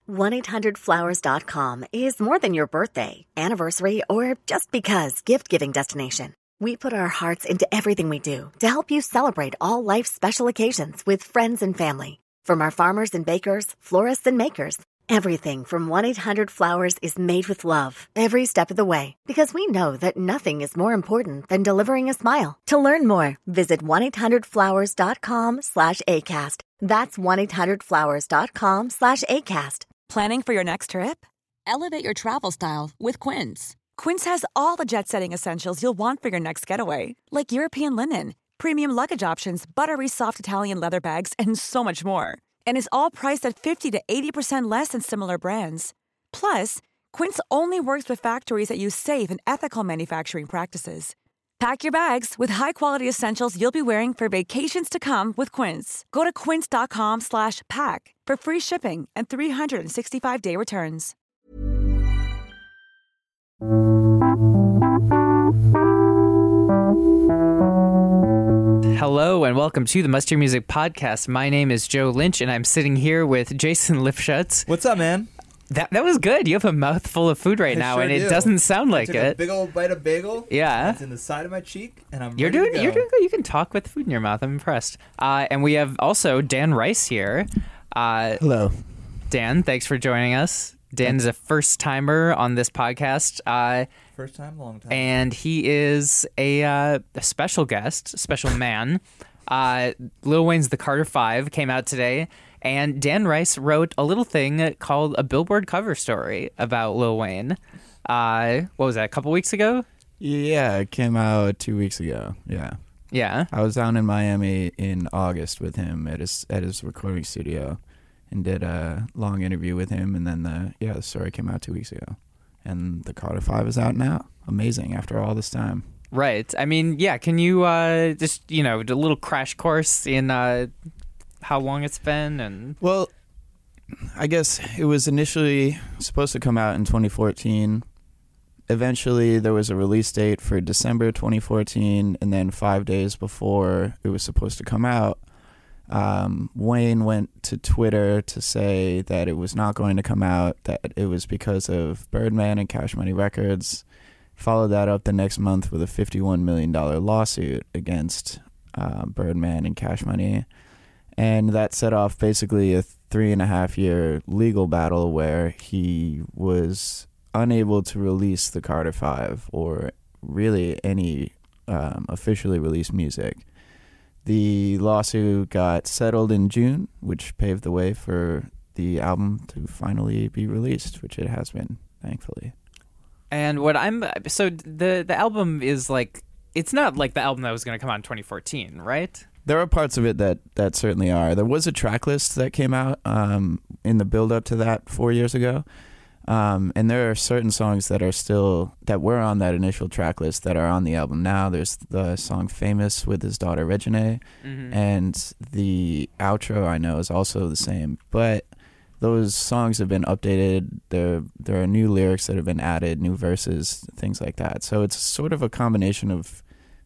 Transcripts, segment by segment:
1-800-Flowers.com is more than your birthday, anniversary, or just because gift-giving destination. We put our hearts into everything we do to help you celebrate all life's special occasions with friends and family. From our farmers and bakers, florists and makers, everything from 1-800-Flowers is made with love every step of the way, because we know that nothing is more important than delivering a smile. To learn more, visit 1-800-Flowers.com/ACAST. That's 1-800-Flowers.com/ACAST. Planning for your next trip? Elevate your travel style with Quince. Quince has all the jet-setting essentials you'll want for your next getaway, like European linen, premium luggage options, buttery soft Italian leather bags, and so much more. And is all priced at 50 to 80% less than similar brands. Plus, Quince only works with factories that use safe and ethical manufacturing practices. Pack your bags with high-quality essentials you'll be wearing for vacations to come with Quince. Go to quince.com/pack for free shipping and 365-day returns. Hello and welcome to the Must Hear Music Podcast. My name is Joe Lynch and I'm sitting here with Jason Lifshutz. What's up, man? That was good. You have a mouthful of food right now, sure and it do. doesn't sound like I took it. a big old bite of bagel. Yeah. It's in the side of my cheek, and I'm You're ready doing to go. good. You can talk with food in your mouth. I'm impressed. And we have also Dan Rice here. Hello. Dan, thanks for joining us. Dan is a first timer on this podcast. First time, long time. And he is a special guest, special man. Lil Wayne's The Carter 5 came out today, and Dan Rice wrote a little thing called a Billboard cover story about Lil Wayne. What was that, a couple weeks ago? Yeah, it came out 2 weeks ago. Yeah. Yeah. I was down in Miami in August with him at his recording studio and did a long interview with him, and then the story came out 2 weeks ago. And The Carter 5 is out now. Amazing after all this time. Right. I mean, yeah, can you just, do a little crash course in how long it's been? And Well, I guess it was initially supposed to come out in 2014. Eventually, there was a release date for December 2014, and then 5 days before it was supposed to come out, Wayne went to Twitter to say that it was not going to come out, that it was because of Birdman and Cash Money Records. Followed that up the next month with a $51 million lawsuit against Birdman and Cash Money. And that set off basically a 3.5-year legal battle where he was unable to release the Carter 5 or really any officially released music. The lawsuit got settled in June, which paved the way for the album to finally be released, which it has been, thankfully. And the album is like, it's not like the album that was going to come out in 2014, right? There are parts of it that certainly are. There was a track list that came out in the build up to that 4 years ago. And there are certain songs that were on that initial track list that are on the album now. There's the song Famous with his daughter Regine, and the outro I know is also the same. But those songs have been updated. There are new lyrics that have been added, new verses, things like that. So it's sort of a combination of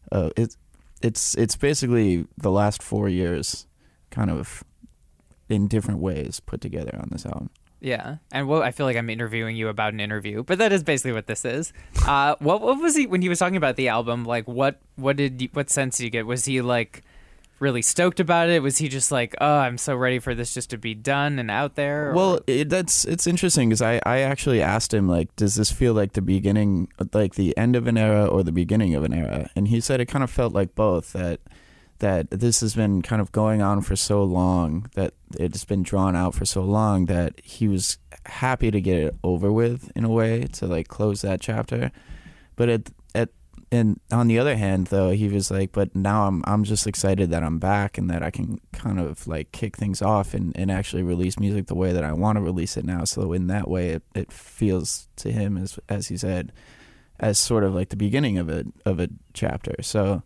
it's basically the last 4 years kind of in different ways put together on this album. Yeah, and I feel like I'm interviewing you about an interview, but that is basically what this is. What was he when he was talking about the album? Like, what sense did you get? Was he like really stoked about it? Was he just like, oh, I'm so ready for this just to be done and out there? Or? Well, it's interesting because I actually asked him, like, does this feel like the beginning, like the end of an era or the beginning of an era? And he said it kind of felt like both, that this has been kind of going on for so long, that it's been drawn out for so long, that he was happy to get it over with in a way, to like close that chapter. But and on the other hand, though, he was like, but now I'm just excited that I'm back and that I can kind of like kick things off and actually release music the way that I want to release it now. So in that way, it feels to him, as he said, as sort of like the beginning of a chapter. So,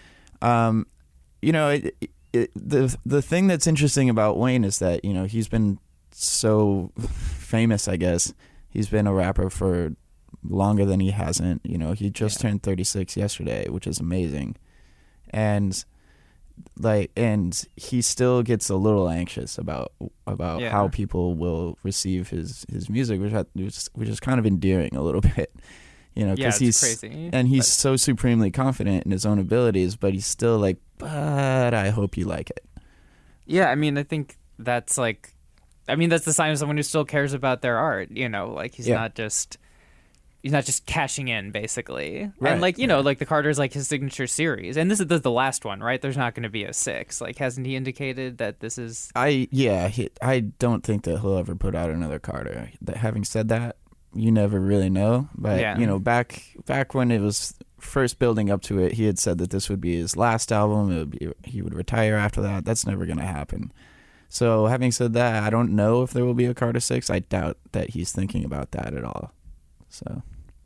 you know, the thing that's interesting about Wayne is that, you know, he's been so famous, I guess. He's been a rapper for longer than he hasn't. You know, he just turned 36 yesterday, which is amazing. And and he still gets a little anxious about how people will receive his music, which is kind of endearing a little bit, because he's crazy, and he's so supremely confident in his own abilities, but he's still like, but I hope you like it. Yeah, I mean, I think that's that's the sign of someone who still cares about their art. Like he's not just cashing in, basically. Right. And like the Carter's like his signature series, and this is the last one, right? There's not going to be a 6. Like, hasn't he indicated that this is? I don't think that he'll ever put out another Carter. Having said that, you never really know. But back when it was first building up to it, he had said that this would be his last album. He would retire after that. That's never going to happen. So having said that, I don't know if there will be a Carter 6. I doubt that he's thinking about that at all. So.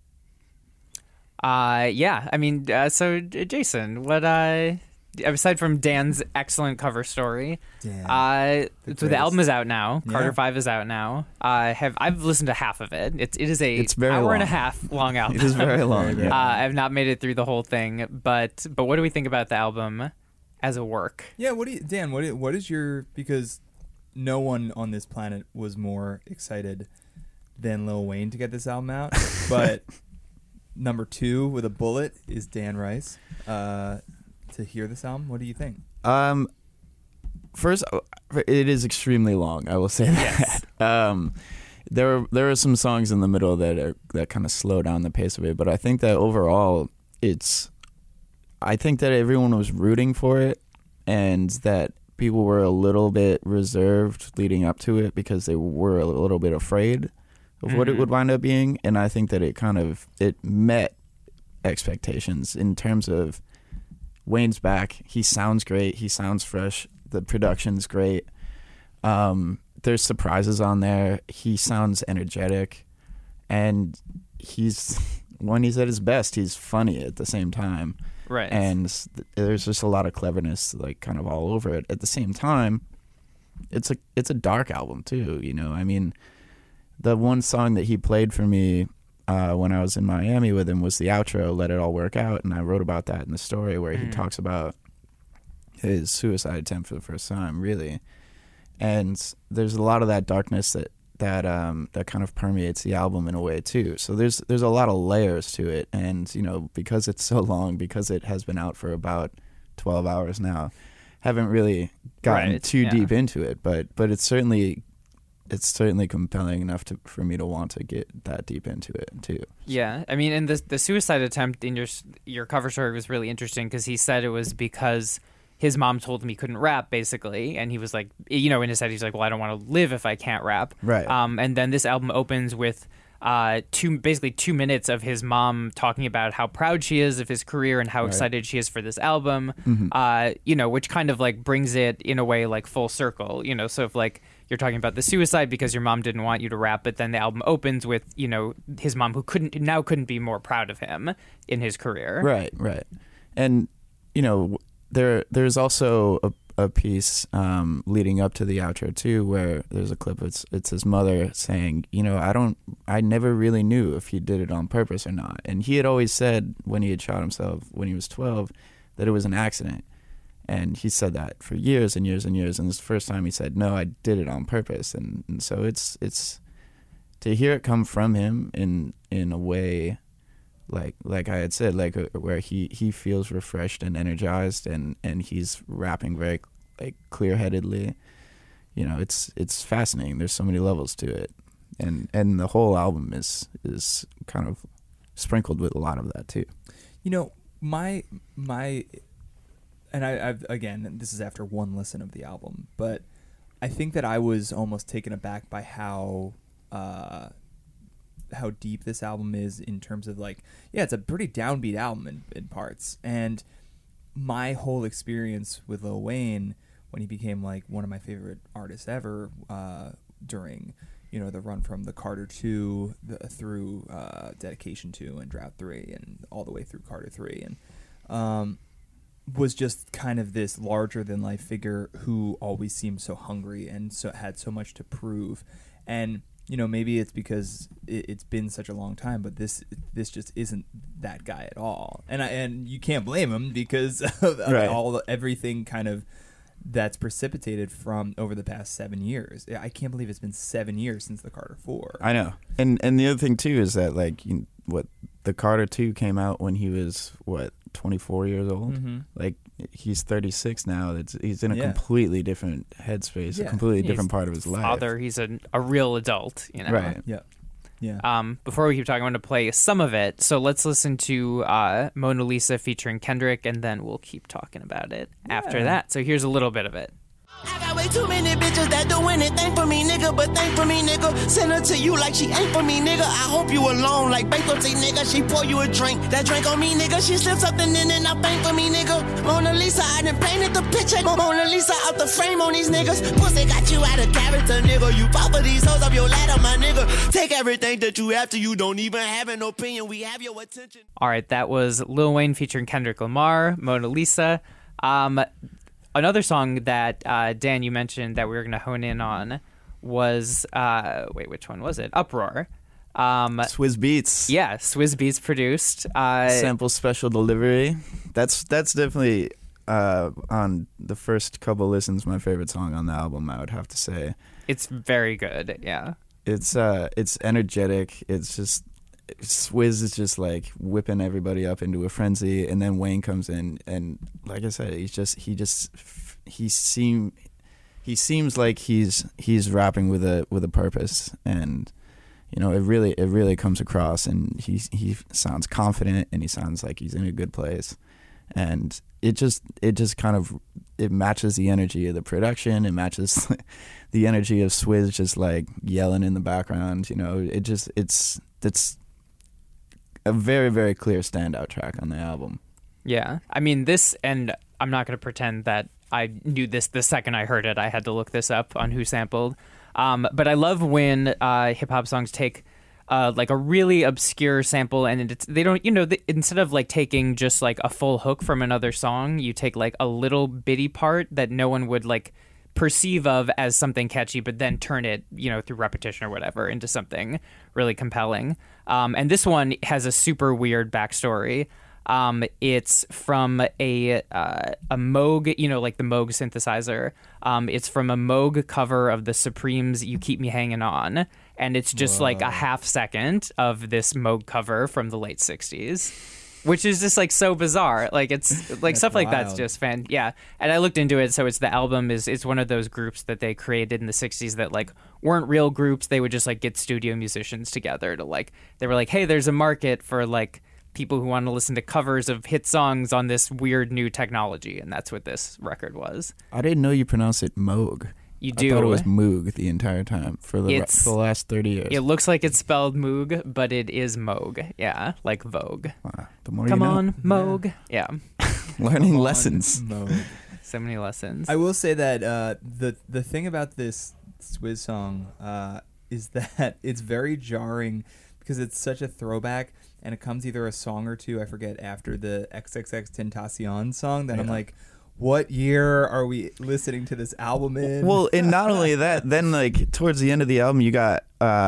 I mean, so Jason, what aside from Dan's excellent cover story, so the album is out now. Yeah. Carter 5 is out now. I've listened to half of it. It's very hour long. And a half long album. It is very long. Yeah. I've not made it through the whole thing, but what do we think about the album as a work? Yeah, Dan, what is your, because no one on this planet was more excited than Lil Wayne to get this album out, but number 2 with a bullet is Dan Rice. To hear this album, what do you think? First, it is extremely long. I will say that. Yes. There are some songs in the middle that kind of slow down the pace of it, but I think that overall, I think that everyone was rooting for it, and that people were a little bit reserved leading up to it because they were a little bit afraid of what it would wind up being, and I think that it met expectations in terms of Wayne's back. He sounds great. He sounds fresh. The production's great. There's surprises on there. He sounds energetic, and when he's at his best, he's funny at the same time. Right. And there's just a lot of cleverness, like, kind of all over it. At the same time, it's a dark album too. I mean, the one song that he played for me when I was in Miami with him was the outro, "Let It All Work Out," and I wrote about that in the story where he talks about his suicide attempt for the first time, really. And there's a lot of that darkness that kind of permeates the album in a way too. So there's a lot of layers to it, and because it's so long, because it has been out for about 12 hours now, haven't really gotten too deep into it, but it's certainly compelling enough for me to want to get that deep into it too. Yeah, I mean, and the suicide attempt in your cover story was really interesting because he said it was because his mom told him he couldn't rap, basically, and he was like, in his head, he's like, well, I don't want to live if I can't rap. Right. And then this album opens with 2 minutes of his mom talking about how proud she is of his career and how excited she is for this album. Which kind of like brings it in a way like full circle. So if like you're talking about the suicide because your mom didn't want you to rap, but then the album opens with his mom who couldn't be more proud of him in his career. Right. And there's also a piece leading up to the outro too, where there's a clip. It's his mother saying, I never really knew if he did it on purpose or not. And he had always said when he had shot himself when he was 12 that it was an accident. And he said that for years and years and years. And this is the first time he said, no, I did it on purpose. And so it's to hear it come from him in a way, like I had said, like where he feels refreshed and energized, and he's rapping very like clear-headedly. It's fascinating. There's so many levels to it, and the whole album is kind of sprinkled with a lot of that too. My and I've again, this is after one listen of the album, but I think that I was almost taken aback by how deep this album is in terms of it's a pretty downbeat album in parts. And my whole experience with Lil Wayne when he became like one of my favorite artists ever during the run from the Carter 2 through Dedication 2 and Drought 3 and all the way through Carter 3, and was just kind of this larger than life figure who always seemed so hungry and so had so much to prove. And maybe it's because it's been such a long time, but this just isn't that guy at all. And you can't blame him because of everything kind of that's precipitated from over the past 7 years. I can't believe it's been 7 years since the Carter 4. I know. And the other thing too is that the Carter 2 came out when he was 24 years old. Mm-hmm. Like he's 36 now. He's in a completely different headspace, a completely different part of his life. Father, he's a real adult, Right. Yeah. Yeah. Before we keep talking, I'm going to play some of it. So let's listen to Mona Lisa featuring Kendrick, and then we'll keep talking about it after that. So here's a little bit of it. I got way too many bitches that do anything for me, nigga, but thank for me, nigga. Send her to you like she ain't for me, nigga. I hope you alone like bankruptcy, nigga. She pour you a drink, that drink on me, nigga. She slips something in and I bank for me, nigga. Mona Lisa, I done painted the picture. Mona Lisa out the frame on these niggas. Pussy got you out of character, nigga. You fall for these hoes up your ladder, my nigga. Take everything that you have to you don't even have an opinion. We have your attention. All right, that was Lil Wayne featuring Kendrick Lamar, Mona Lisa. Another song that, Dan, you mentioned that we were going to hone in on was, which one was it? Uproar. Swizz Beatz. Yeah, Swizz Beatz produced. Sample special delivery. That's definitely, on the first couple listens, my favorite song on the album, I would have to say. It's very good, yeah. It's energetic. It's just... Swizz is just like whipping everybody up into a frenzy, and then Wayne comes in, and like I said, he seems like he's rapping with a purpose, and it really comes across, and he sounds confident, and he sounds like he's in a good place, and it just kind of matches the energy of the production. It matches the energy of Swizz just like yelling in the background. It's a very, very clear standout track on the album. Yeah. I mean, this, and I'm not going to pretend that I knew this the second I heard it. I had to look this up on who sampled. But I love when hip-hop songs take like a really obscure sample, and they don't, instead of like taking just like a full hook from another song, you take like a little bitty part that no one would like perceive of as something catchy, but then turn it, through repetition or whatever, into something really compelling. And this one has a super weird backstory. It's from a Moog, like the Moog synthesizer. It's from a Moog cover of the Supremes' "You Keep Me Hanging On," and it's just like a half second of this Moog cover from the late 60s. Which is just like so bizarre. Like it's like stuff like that's just fan. Yeah. And I looked into it. So the album is one of those groups that they created in the 60s that like weren't real groups. They would just like get studio musicians together to like, they were like, hey, there's a market for like people who want to listen to covers of hit songs on this weird new technology. And that's what this record was. I didn't know you pronounce it Moog. You do. I thought it was Moog the entire time for the last 30 years. It looks like it's spelled Moog, but it is Moog. Yeah, like Vogue. The more Come you know. on, Moog. Yeah. Learning lessons. Moog. So many lessons. I will say that the thing about this Swizz song is that it's very jarring because it's such a throwback, and it comes either a song or two, I forget, after the XXX Tentacion song that I'm like, what year are we listening to this album in? Well, and not only that, then like towards the end of the album, you got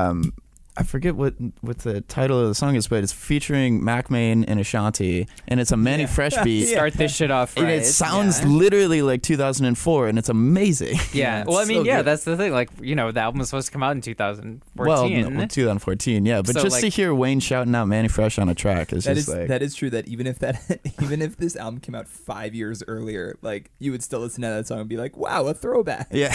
I forget what the title of the song is, but it's featuring Mac Main and Ashanti, and it's a Manny Fresh beat. Start this shit off right. And it sounds literally like 2004, and it's amazing. Yeah. Well, I mean, that's the thing. Like, the album was supposed to come out in 2014. Well, 2014, yeah. But so, just to hear Wayne shouting out Manny Fresh on a track is that is true. That even if this album came out 5 years earlier, like you would still listen to that song and be like, wow, a throwback. Yeah.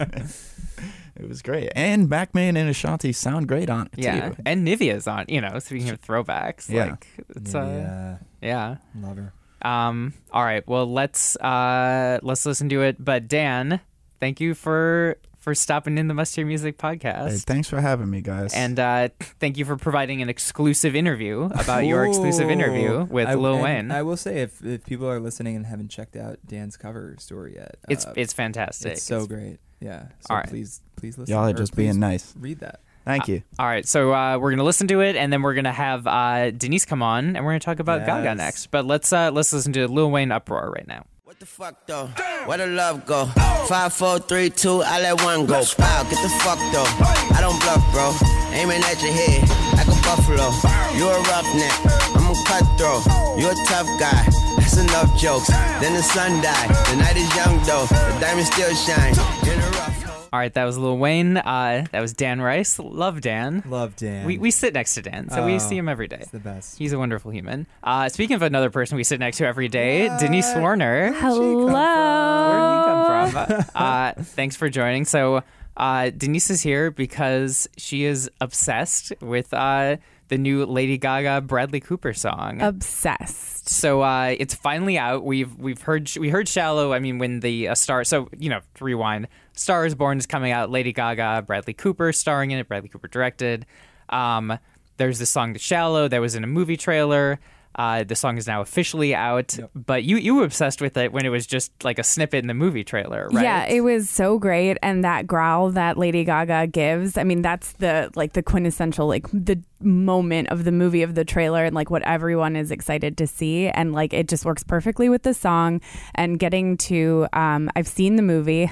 It was great. And Mac Main and Ashanti sound great on it, too. And Nivea's on, speaking of throwbacks. Yeah. Like, it's, yeah. Love her. All right. Well, let's listen to it. But Dan, thank you for stopping in the Must Hear Music podcast. Hey, thanks for having me, guys. And thank you for providing an exclusive interview about your exclusive interview with Lil Wayne. I will say, if people are listening and haven't checked out Dan's cover story yet, it's fantastic. It's so great. Yeah. So all right. Please listen. Y'all are just being nice. Read that. Thank you. All right. So we're going to listen to it, and then we're going to have Denise come on, and we're going to talk about Gaga next. But let's listen to Lil Wayne Uproar right now. What the fuck though? Where the love go? 5, 4, 3, 2, I let one go. Wow, get the fuck though. I don't bluff, bro. Aiming at your head like a buffalo. You a roughneck, I'm a cutthroat. You a tough guy. That's enough jokes. Then the sun died. The night is young though. The diamond still shine. In a rough. All right, that was Lil Wayne. That was Dan Rice. Love Dan. Love Dan. We sit next to Dan, so we see him every day. It's the best. He's a wonderful human. Speaking of another person we sit next to every day, Denise Warner. Hello. Where did you come from? Thanks for joining. So Denise is here because she is obsessed with the new Lady Gaga Bradley Cooper song. Obsessed. So it's finally out. We heard Shallow. I mean, when the Star. So to rewind. Star is Born is coming out. Lady Gaga, Bradley Cooper starring in it. Bradley Cooper directed. There's this song, Shallow, that was in a movie trailer. The song is now officially out, but you were obsessed with it when it was just like a snippet in the movie trailer, right? Yeah, it was so great, and that growl that Lady Gaga gives, I mean, that's the quintessential, like the moment of the movie, of the trailer, and like what everyone is excited to see, and like it just works perfectly with the song. And getting to I've seen the movie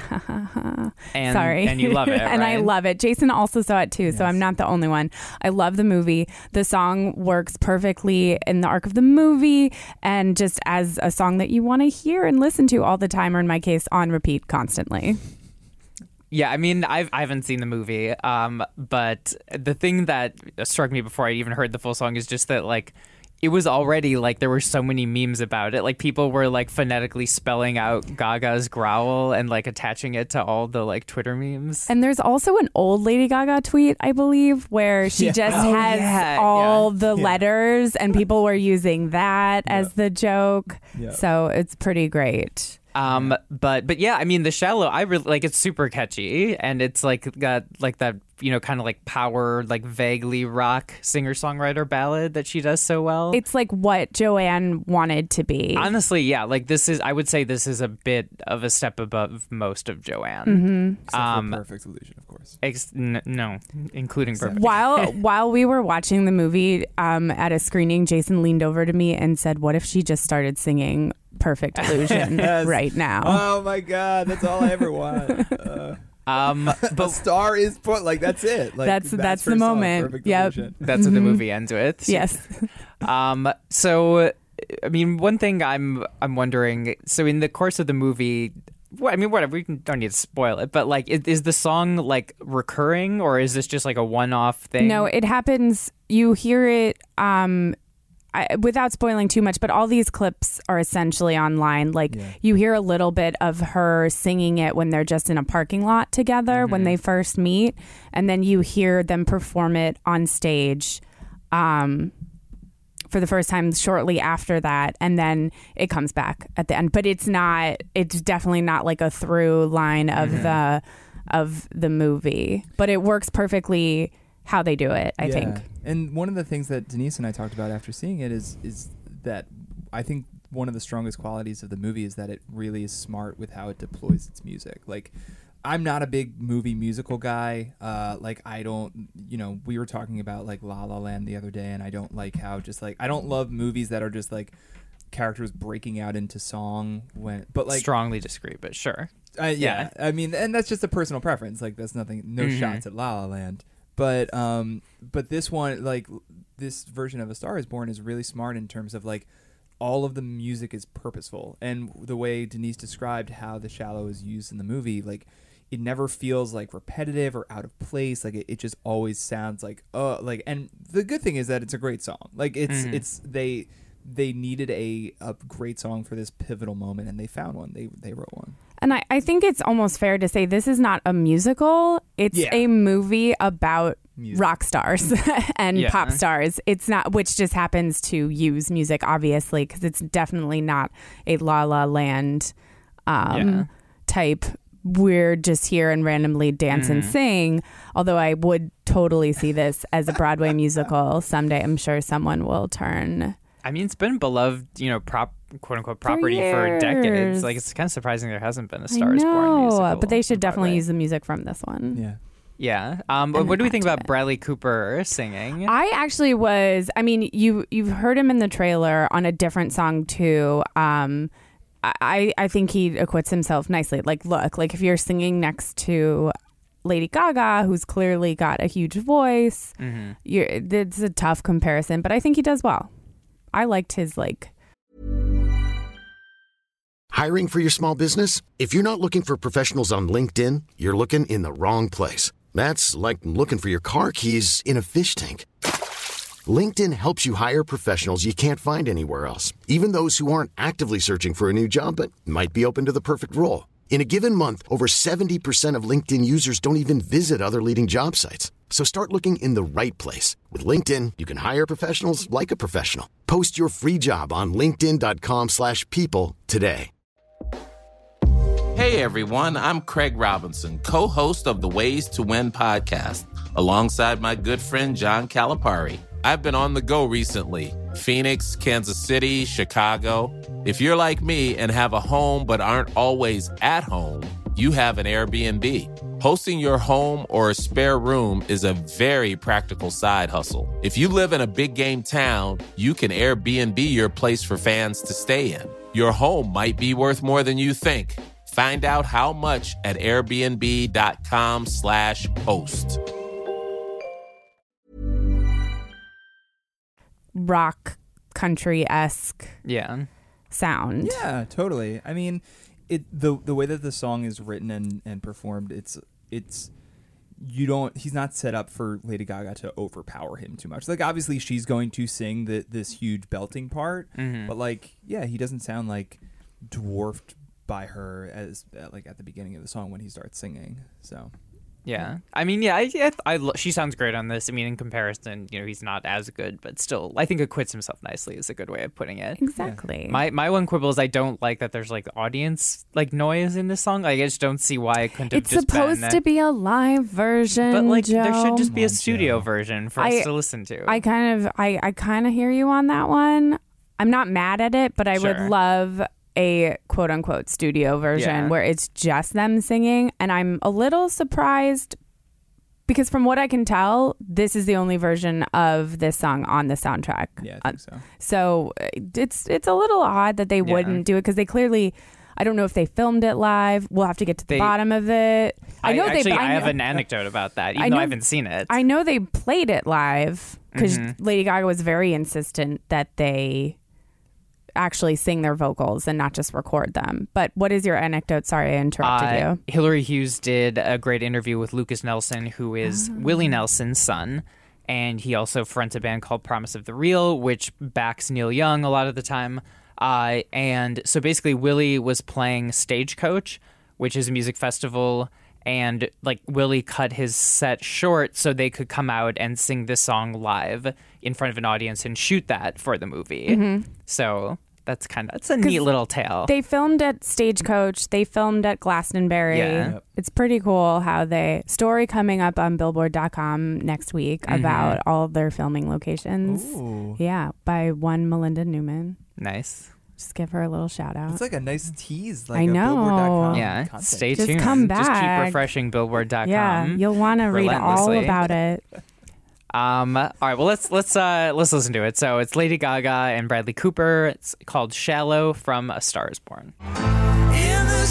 and you love it, and right? I love it. Jason also saw it too, so I'm not the only one. I love the movie. The song works perfectly in the arc of the movie, and just as a song that you want to hear and listen to all the time, or in my case on repeat constantly. Yeah, I mean, I haven't seen the movie, but the thing that struck me before I even heard the full song is just that, like, it was already, like, there were so many memes about it. Like, people were, like, phonetically spelling out Gaga's growl and, like, attaching it to all the, like, Twitter memes. And there's also an old Lady Gaga tweet, I believe, where she just has all the letters, and people were using that as the joke. Yeah. So it's pretty great. But yeah, I mean, the Shallow, I really like. It's super catchy, and it's like got like that, kind of like power, like vaguely rock singer-songwriter ballad that she does so well. It's like what Joanne wanted to be. Honestly, yeah, like I would say this is a bit of a step above most of Joanne. Except for Perfect Illusion, of course. No, including Perfect. While we were watching the movie at a screening, Jason leaned over to me and said, "What if she just started singing Perfect Illusion right now?" Oh my God, that's all I ever want. But Star is put like that's it. Like, that's the moment. Yep. That's what the movie ends with. Yes. So, I mean, one thing I'm wondering. So, in the course of the movie, whatever. We don't need to spoil it, but like, is the song like recurring, or is this just like a one-off thing? No, it happens. You hear it. Without spoiling too much, but all these clips are essentially online. Like you hear a little bit of her singing it when they're just in a parking lot together when they first meet, and then you hear them perform it on stage for the first time shortly after that, and then it comes back at the end. But it's definitely not like a through line of the movie, but it works perfectly how they do it, I think. And one of the things that Denise and I talked about after seeing it is that I think one of the strongest qualities of the movie is that it really is smart with how it deploys its music. Like, I'm not a big movie musical guy. Like, I don't, we were talking about like La La Land the other day, and I don't like how just like, I don't love movies that are just like characters breaking out into song but like strongly disagree, but sure. Yeah. I mean, and that's just a personal preference. Like, that's no shots at La La Land. But this one, like this version of A Star Is Born, is really smart in terms of like all of the music is purposeful, and the way Denise described how the Shallow is used in the movie, like it never feels like repetitive or out of place. Like it just always sounds like and the good thing is that it's a great song. Like it's they needed a great song for this pivotal moment, and they found one. They wrote one. And I think it's almost fair to say this is not a musical. It's a movie about rock stars and pop stars. It's not, which just happens to use music, obviously, because it's definitely not a La La Land type. We're just here and randomly dance and sing. Although I would totally see this as a Broadway musical someday. I'm sure someone will turn. I mean, it's been beloved, quote unquote property for decades. Like, it's kind of surprising there hasn't been a Star Is Born musical. But they should definitely use the music from this one. Yeah. What do we think about Bradley Cooper singing? I actually was. I mean, you've heard him in the trailer on a different song too. I think he acquits himself nicely. Like, look, like if you're singing next to Lady Gaga, who's clearly got a huge voice, it's a tough comparison, but I think he does well. I liked his Hiring for your small business? If you're not looking for professionals on LinkedIn, you're looking in the wrong place. That's like looking for your car keys in a fish tank. LinkedIn helps you hire professionals you can't find anywhere else, even those who aren't actively searching for a new job but might be open to the perfect role. In a given month, over 70% of LinkedIn users don't even visit other leading job sites. So start looking in the right place. With LinkedIn, you can hire professionals like a professional. Post your free job on linkedin.com/people today. Hey everyone, I'm Craig Robinson, co-host of the Ways to Win podcast, alongside my good friend John Calipari. I've been on the go recently. Phoenix, Kansas City, Chicago. If you're like me and have a home but aren't always at home, you have an Airbnb. Hosting your home or a spare room is a very practical side hustle. If you live in a big game town, you can Airbnb your place for fans to stay in. Your home might be worth more than you think. Find out how much at airbnb.com/host. rock country-esque sound. Yeah, totally. I mean, the way that the song is written and performed, it's he's not set up for Lady Gaga to overpower him too much. Like, obviously she's going to sing this huge belting part, but like, yeah, he doesn't sound like dwarfed by her as like at the beginning of the song when he starts singing. So yeah, I mean, she sounds great on this. I mean, in comparison, he's not as good, but still, I think acquits himself nicely is a good way of putting it. Exactly. Yeah. My one quibble is I don't like that there's like audience like noise in this song. Like, I just don't see why it couldn't have just been. It's supposed to be a live version, but like Joe. there should just be a studio version for us to listen to. I kind of hear you on that one. I'm not mad at it, but I would love a quote unquote studio version where it's just them singing. And I'm a little surprised because from what I can tell, this is the only version of this song on the soundtrack. Yeah, I think so. So it's a little odd that they wouldn't do it because they clearly, I don't know if they filmed it live. We'll have to get to the bottom of it. I have an anecdote about that, even though I haven't seen it. I know they played it live because Lady Gaga was very insistent that they actually sing their vocals and not just record them. But what is your anecdote? Sorry, I interrupted you. Hillary Hughes did a great interview with Lucas Nelson, who is Willie Nelson's son. And he also fronts a band called Promise of the Real, which backs Neil Young a lot of the time. And so basically Willie was playing Stagecoach, which is a music festival. And like Willie cut his set short so they could come out and sing this song live in front of an audience and shoot that for the movie. So that's a neat little tale. They filmed at Stagecoach. They filmed at Glastonbury. Yeah. It's pretty cool how story coming up on Billboard.com next week about all of their filming locations. Ooh. Yeah, by one Melinda Newman. Nice. Just give her a little shout out. It's like a nice tease. Like I know. Billboard.com Yeah, content. stay Just tuned. come back. Just keep refreshing Billboard.com. Yeah, you'll want to read all about it. All right, well let's listen to it. So it's Lady Gaga and Bradley Cooper. It's called "Shallow" from A Star Is Born. In the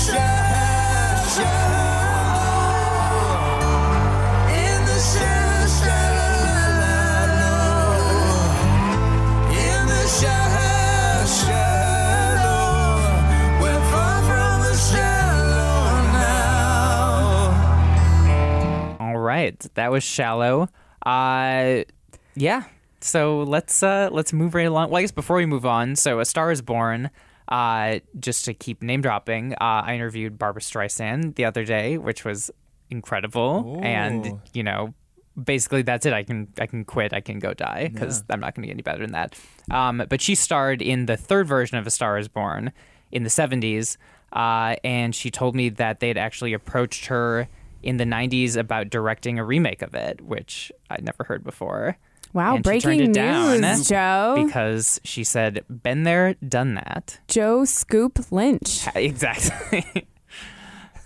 All right, that was "Shallow." Yeah. So let's move right along. Well, I guess before we move on, so A Star Is Born. Just to keep name dropping, I interviewed Barbra Streisand the other day, which was incredible. Ooh. And basically that's it. I can quit. I can go die because I'm not going to get any better than that. But she starred in the third version of A Star Is Born in the 70s, and she told me that they'd actually approached her in the 90s about directing a remake of it, which I'd never heard before. Wow, and breaking news, Joe. Because she said, been there, done that. Joe Scoop Lynch. Exactly.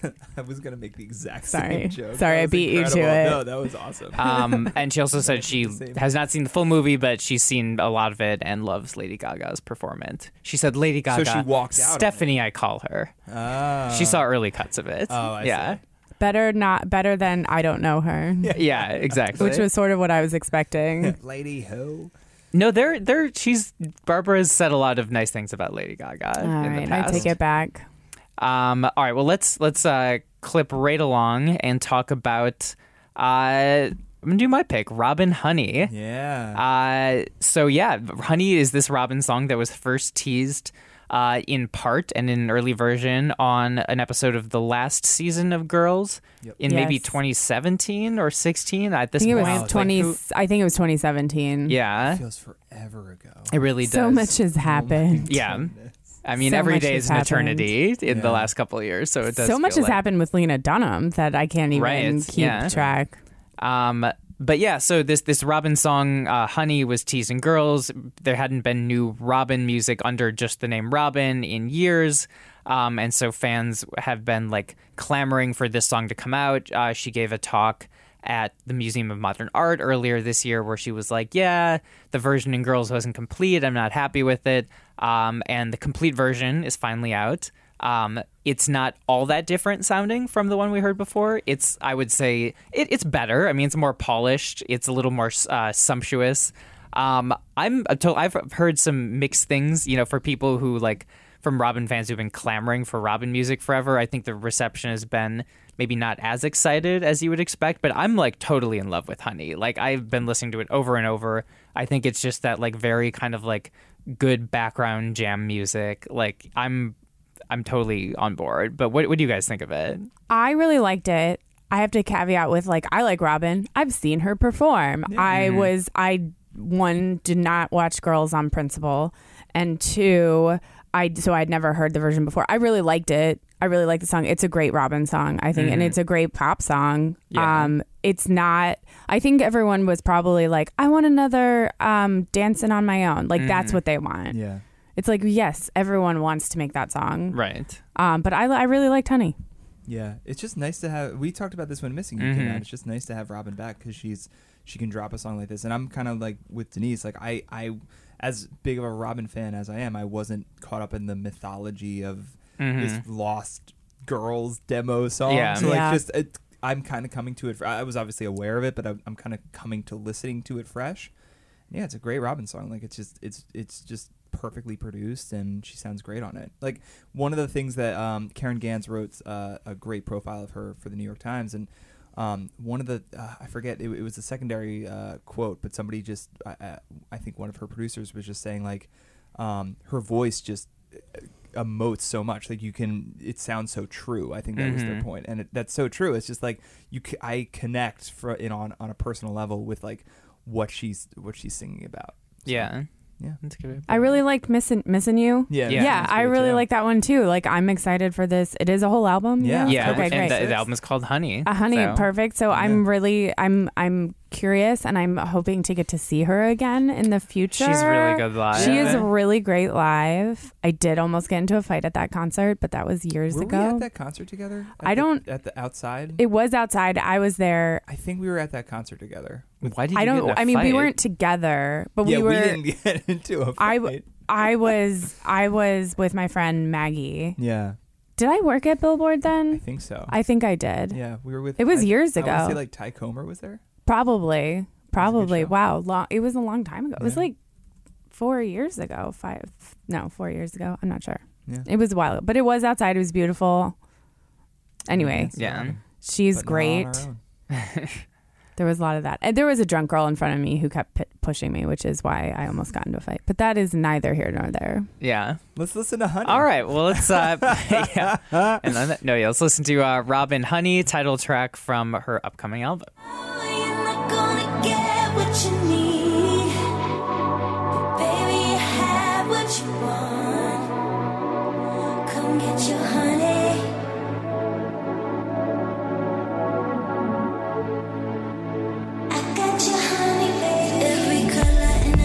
I was gonna make the exact same joke. Sorry, I beat incredible. you to it. No, that was awesome. And she also said she has not seen the full movie, but she's seen a lot of it and loves Lady Gaga's performance. She said Lady Gaga. So she walked out. Stephanie, I call her. She saw early cuts of it. Oh, I see. Better than I don't know her. Yeah, exactly. Which was sort of what I was expecting. Lady Ho. No, Barbara's said a lot of nice things about Lady Gaga in the past. I take it back. All right, well let's clip right along and talk about I'm gonna do my pick, Robin Honey. Yeah. So yeah, Honey is this Robin song that was first teased in part and in an early version on an episode of the last season of Girls in maybe 2017 or 16 at this point. I think it was 2017. Yeah. It feels forever ago. It really does. So much has happened. Yeah. I mean, So every much day has is an happened. eternity in the last couple of years, so it does. So much feel has happened with Lena Dunham that I can't even keep track. But yeah, so this Robin song, Honey, was teased in Girls. There hadn't been new Robin music under just the name Robin in years. And so fans have been like clamoring for this song to come out. She gave a talk at the Museum of Modern Art earlier this year where she was like, yeah, the version in Girls wasn't complete. I'm not happy with it. And the complete version is finally out. It's not all that different sounding from the one we heard before. I would say it's better. I mean, it's more polished. It's a little more sumptuous. I've heard some mixed things, for people who from Robin fans who've been clamoring for Robin music forever. I think the reception has been maybe not as excited as you would expect, but I'm totally in love with Honey. I've been listening to it over and over. I think it's just that very kind of good background jam music. I'm totally on board. But what do you guys think of it? I really liked it. I have to caveat with I like Robin. I've seen her perform. Mm-hmm. I one, did not watch Girls on principle, and two, I'd never heard the version before. I really liked it. I really like the song. It's a great Robin song, I think, and it's a great pop song. Yeah. It's not. I think everyone was probably I want another Dancing on My Own. That's what they want. Yeah. It's yes, everyone wants to make that song. Right. But I really liked Honey. Yeah, it's just nice to have. We talked about this when Missing You came out. It's just nice to have Robin back because she can drop a song like this. And I'm kind of with Denise. I as big of a Robin fan as I am, I wasn't caught up in the mythology of this lost girls demo song. Yeah. So I'm kind of coming to it. I was obviously aware of it, but I'm kind of coming to listening to it fresh. Yeah, it's a great Robin song. It's just perfectly produced, and she sounds great on it. One of the things that Karen Gans wrote a great profile of her for the New York Times, and one of the I forget it was a secondary quote, but somebody just I think one of her producers was just saying her voice just emotes so much. It sounds so true. I think that was their point, and that's so true. It's just I connect on a personal level with what she's singing about. So. Yeah. Yeah, that's a good way. I really liked Missing You. Yeah, I really like that one too. I'm excited for this. It is a whole album. Yeah. Okay, and great. the album is called Honey. Honey, so. perfect. So I'm curious, and I'm hoping to get to see her again in the future. She's really good live. She is really great live. I did almost get into a fight at that concert, but that was years ago. Were we at that concert together? At the outside? It was outside. I was there. I think we were at that concert together. Why did you get in a fight? we weren't together, but we were. We didn't get into a fight. I was with my friend Maggie. Yeah. Did I work at Billboard then? I think so. I think I did. Yeah, we were with. It was years ago. I want to say Ty Comer was there. Probably. Wow, it was a long time ago. It was 4 years ago. 4 years ago. I'm not sure. Yeah. It was a while ago, but it was outside. It was beautiful. Anyway, she's great. There was a lot of that. And there was a drunk girl in front of me who kept pushing me, which is why I almost got into a fight. But that is neither here nor there. Yeah. Let's listen to Honey. All right. Well, let's let's listen to Robin Honey, title track from her upcoming album. You're not gonna get what you need, but baby, you have what you want. Come get your honey.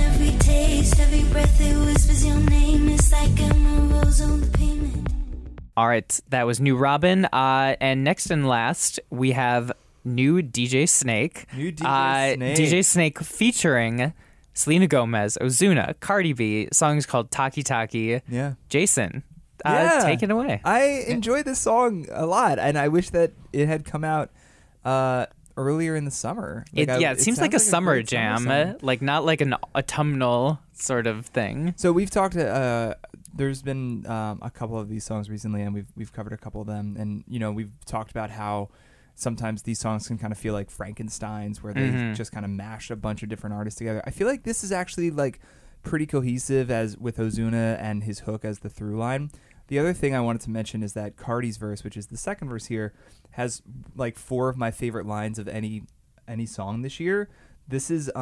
Every breath it whispers your name. It's like emeralds on the pavement. All right, that was New Robin. And next and last, we have new DJ Snake. New DJ Snake. DJ Snake featuring Selena Gomez, Ozuna, Cardi B. Song is called Taki Taki. Yeah. Jason, Yeah. take it away. I enjoyed this song a lot, and I wish that it had come out earlier in the summer. It seems like a sounds summer great jam, song. like not like an autumnal sort of thing. So we've talked. There's been a couple of these songs recently, and we've covered a couple of them, and we've talked about how sometimes these songs can kind of feel like Frankensteins, where they just kind of mash a bunch of different artists together. I feel like this is actually like pretty cohesive, as with Ozuna and his hook as the through line. The other thing I wanted to mention is that Cardi's verse, which is the second verse here, has like 4 of my favorite lines of any song this year. This is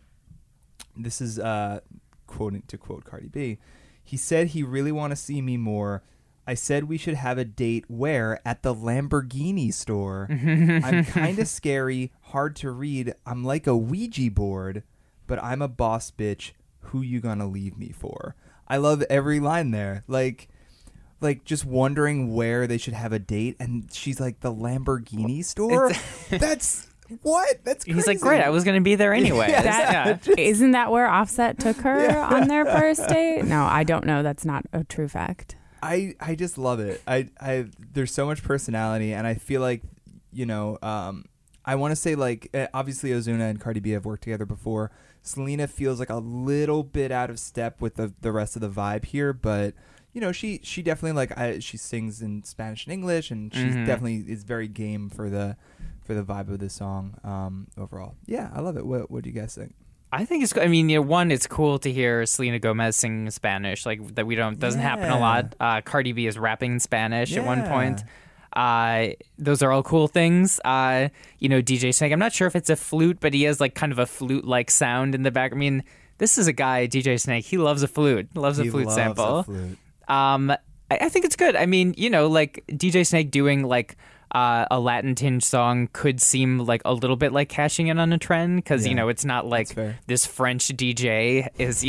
quoting to quote Cardi B. He said he really want to see me more. I said we should have a date where? At the Lamborghini store. I'm kind of scary, hard to read. I'm like a Ouija board, but I'm a boss bitch. Who you gonna leave me for? I love every line there. Like just wondering where they should have a date, and she's like, the Lamborghini store? That's what? That's crazy. He's like, great, I was going to be there anyway. Isn't that where Offset took her on their first date? No, I don't know. That's not a true fact. I just love it. I there's so much personality, and I feel like, I want to say, like, obviously Ozuna and Cardi B have worked together before. Selena feels like a little bit out of step with the rest of the vibe here, but she definitely, like, she sings in Spanish and English, and she definitely is very game for the vibe of this song overall. Yeah, I love it. What do you guys think? I think it's. I mean, one, it's cool to hear Selena Gomez sing Spanish, like that. Doesn't happen a lot. Cardi B is rapping in Spanish at one point. Those are all cool things. DJ Snake. I'm not sure if it's a flute, but he has like kind of a flute-like sound in the back. I mean, this is a guy, DJ Snake. He loves a flute. Loves a flute sample. I think it's good. I mean, like DJ Snake doing like a Latin tinge song could seem like a little bit like cashing in on a trend, because it's not like this French DJ is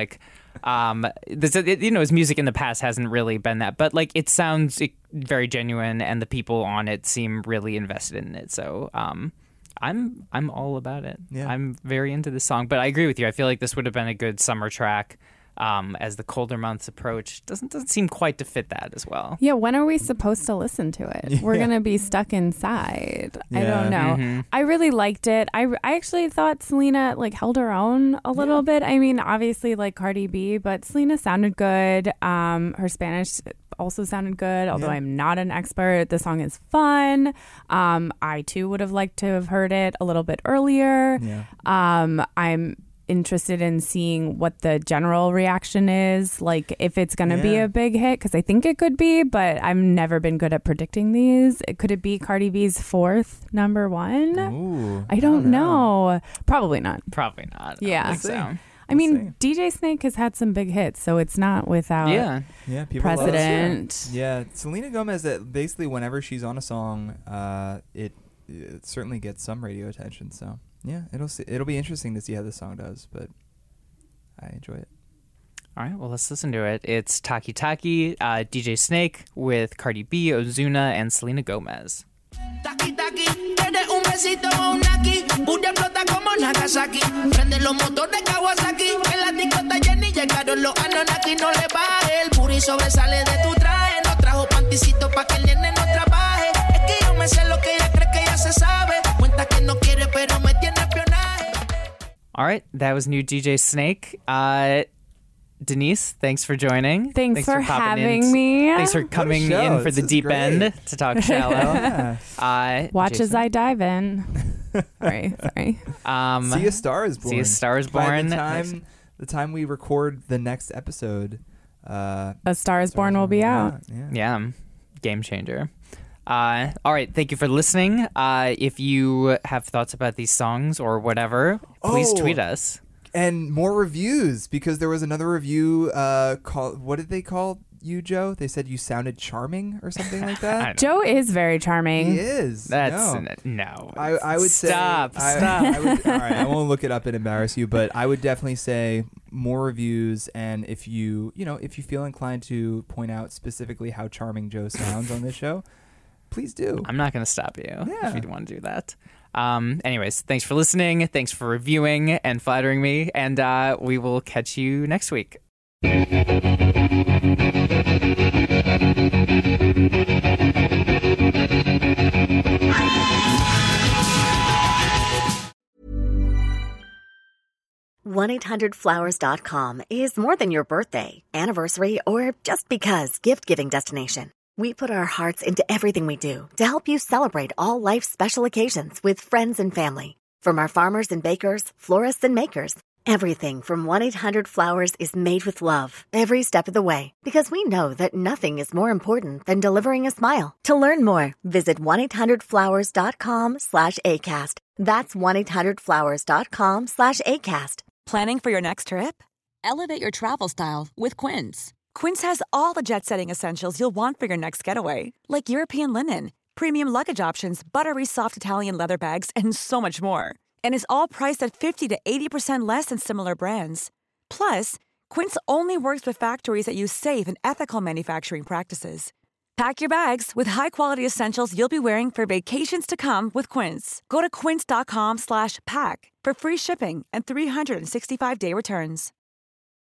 his music in the past hasn't really been that, but like it sounds very genuine, and the people on it seem really invested in it. So I'm all about it. Yeah. I'm very into this song, but I agree with you. I feel like this would have been a good summer track. As the colder months approach, doesn't seem quite to fit that as well. Yeah, when are we supposed to listen to it? Yeah. We're gonna be stuck inside. Yeah. I don't know. I really liked it. I actually thought Selena like held her own a little bit. I mean, obviously like Cardi B, but Selena sounded good. Her Spanish also sounded good, although I'm not an expert. The song is fun. I too would have liked to have heard it a little bit earlier. Yeah. I'm interested in seeing what the general reaction is, like if it's going to be a big hit, because I think it could be, but I've never been good at predicting these. Could it be Cardi B's 4th number one? Ooh, I don't know. Probably not. Yeah. I mean, DJ Snake has had some big hits, so it's not without precedent. Yeah, Selena Gomez, basically whenever she's on a song, it certainly gets some radio attention, so yeah, it'll be interesting to see how this song does, but I enjoy it. All right, well, let's listen to it. It's Taki Taki, DJ Snake with Cardi B, Ozuna, and Selena Gomez. Taki taki, eres un besito o un naki. Booty explota como Nagasaki. Prende los motores Kawasaki. En la disco está Jenny, llegaron los Anunnaki. No le baje, el booty sobresale de tu traje. No trajo panticito pa' que el nene no trabaje. Es que yo me sé lo que ella cree que ya se sabe. Cuenta que no quiere, pero me tiene espionaje. All right, that was new DJ Snake. Denise, thanks for joining. Thanks for having me. Thanks for coming in for the deep end to talk shallow. Watch Jason. as I dive in. Sorry. See A Star Is Born. See A Star Is Born. By the time we record the next episode, A Star Is Born will be out. Yeah. Game changer. All right, thank you for listening. If you have thoughts about these songs or whatever, please tweet us. And more reviews, because there was another review called, what did they call you, Joe. They said you sounded charming or something like that. Joe is very charming. He is. That's no. I would stop. All right, I won't look it up and embarrass you, but I would definitely say more reviews. And if you feel inclined to point out specifically how charming Joe sounds on this show, please do. I'm not going to stop you if you want to do that. Anyways, thanks for listening. Thanks for reviewing and flattering me. And we will catch you next week. $1-800-Flowers.com is more than your birthday, anniversary, or just because gift-giving destination. We put our hearts into everything we do to help you celebrate all life's special occasions with friends and family. From our farmers and bakers, florists and makers, everything from 1-800-Flowers is made with love every step of the way, because we know that nothing is more important than delivering a smile. To learn more, visit 1-800-Flowers.com/ACAST. That's 1-800-Flowers.com/ACAST. Planning for your next trip? Elevate your travel style with Quince. Quince has all the jet-setting essentials you'll want for your next getaway, like European linen, premium luggage options, buttery soft Italian leather bags, and so much more. And is all priced at 50 to 80% less than similar brands. Plus, Quince only works with factories that use safe and ethical manufacturing practices. Pack your bags with high-quality essentials you'll be wearing for vacations to come with Quince. Go to quince.com/pack for free shipping and 365-day returns.